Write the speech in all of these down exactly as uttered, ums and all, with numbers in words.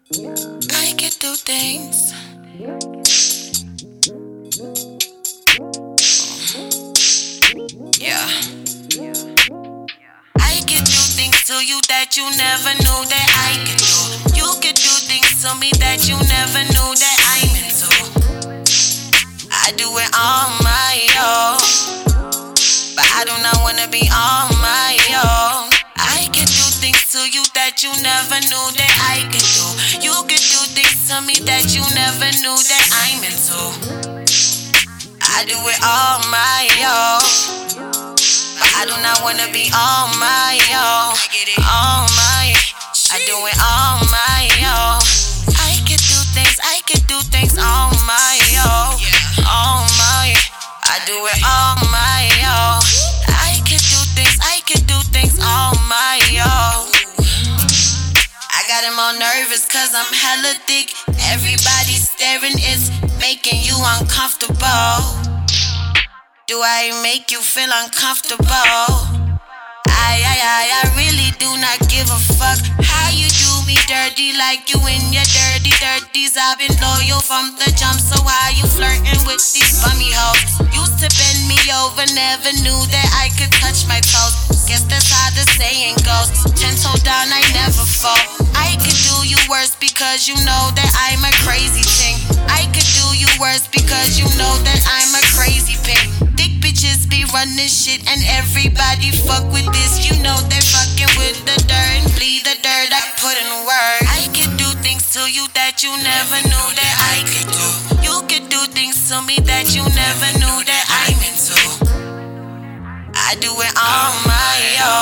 I can do things. Yeah. I can do things to you that you never knew that I could do. You could do things to me that you never knew that I'm into. I do it on my own, but I do not wanna be on my own. I can do things to you that you never knew that I could do. You could do things to me that you never knew that I'm into. I do it on my own, but I do not wanna be on my own. On my, I do it on my own. I can do things, I can do things on my own. On my, I do it on my own. I can do things, I can do things on my own. I got him all nervous cause I'm hella thick. Everybody staring, it's making you uncomfortable. Do I make you feel uncomfortable? I, I, I, I really do not give a fuck how you do me dirty, like you in your dirty dirties. I've been loyal from the jump, so why you flirting with these bummy hoes? Used to bend me over, never knew that I could touch my toes. Guess that's how the saying goes. Ten toe down, I never fall. I could do you worse because you know that I'm a crazy thing. I could do you worse because you know that I'm a crazy pig. Thick bitches be running shit and everybody fuck with this. You know they fucking with the dirt and bleed the dirt I put in work. I can do things to you that you never knew that I could do. You could do things to me that you never knew that I'm into. I do it on my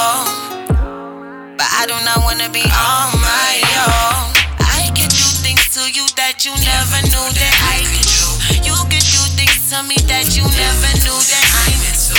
own, but I do not wanna be on my own. I can do things to you that you never knew that I could do. You could do things to me that you never knew that I'm into.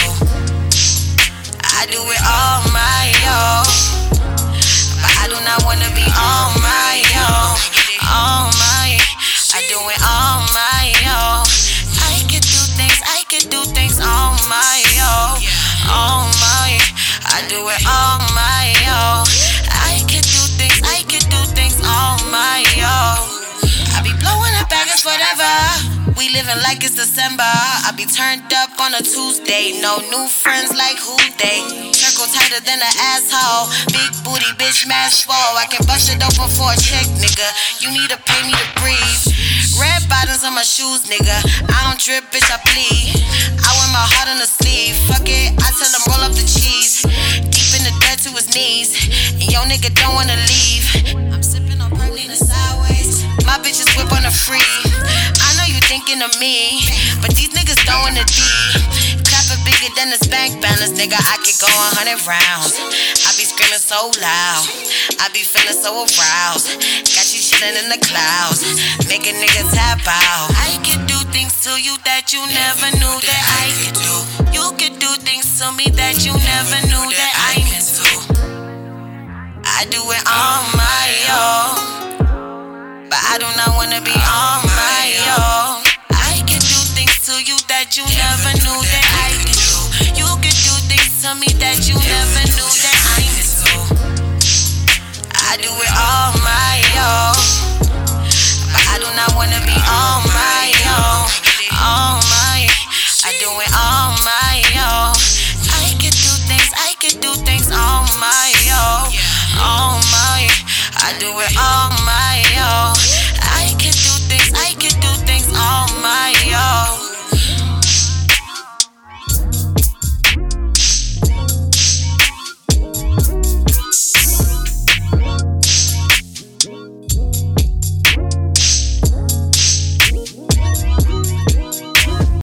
I do it on my own, but I do not wanna be on my own. On my, I do it on my own. I can do things, I can do things on my own. On my, I do it on my own. I can do things, I can do things on my own. I be blowing up baggers forever. We living like it's December. I be turned up on a Tuesday. No new friends like who they. Circle tighter than an asshole. Big booty bitch, mash swole. I can bust it open for a check, nigga. You need to pay me to breathe. Red bottoms on my shoes, nigga. I don't drip, bitch, I bleed. I wear my heart on the sleeve. Fuck it, I tell him roll up the cheese. Deep in the dirt to his knees. And yo nigga don't wanna leave. I'm sipping on Perlina sideways. My bitches whip on the free. I know you thinking of me, but these niggas don't wanna D. Clapping bigger than the bank balance, nigga. I could go a hundred rounds. I be screaming so loud. I be feeling so aroused. Got you chillin' in the clouds, making niggas tap out. I can do things to you that you never knew that I could do. You could do things to me that you never knew that I'm into. I do it on my own, but I do not wanna be on my own. I can do things to you that you never knew that I could do. You could do things to me that you never knew that I'm into. I do it on my own, but I do not wanna be on my own. On my, I do it on my own. I can do things, I can do things on my own. On my, I do it on my own.